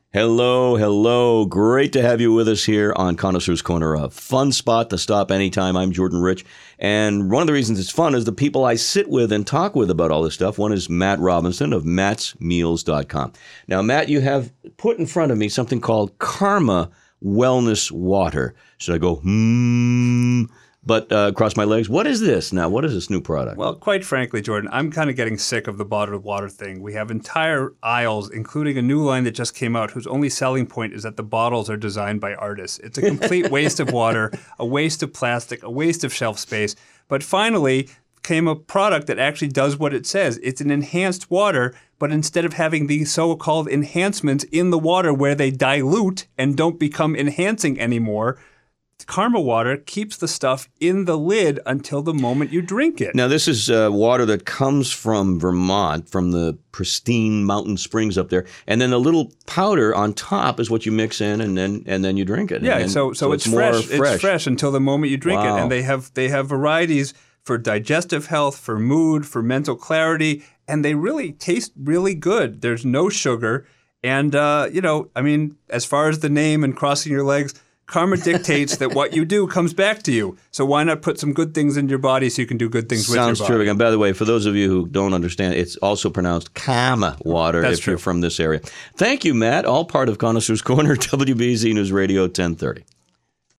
Hello, hello. Great to have you with us here on Connoisseur's Corner, a fun spot to stop anytime. I'm Jordan Rich, and one of the reasons it's fun is the people I sit with and talk with about all this stuff. One is Matt Robinson of mattsmeals.com. Now, Matt, you have put in front of me something called Karma Wellness Water. Should I go, but cross my legs? What is this now? What is this new product? Well, quite frankly, Jordan, I'm kind of getting sick of the bottled water thing. We have entire aisles, including a new line that just came out, whose only selling point is that the bottles are designed by artists. It's a complete waste of water, a waste of plastic, a waste of shelf space. But finally came a product that actually does what it says. It's an enhanced water, but instead of having these so-called enhancements in the water where they dilute and don't become enhancing anymore, Karma water keeps the stuff in the lid until the moment you drink it. Now, this is water that comes from Vermont, from the pristine mountain springs up there, and then the little powder on top is what you mix in, and then you drink it. Yeah, so it's fresh. It's fresh until the moment you drink it, and they have varieties for digestive health, for mood, for mental clarity, and they really taste really good. There's no sugar, and as far as the name and crossing your legs, karma dictates that what you do comes back to you. So why not put some good things in your body so you can do good things with your body? Sounds terrific. And by the way, for those of you who don't understand, it's also pronounced Kama water if you're from this area. Thank you, Matt. All part of Connoisseur's Corner, WBZ News Radio 1030.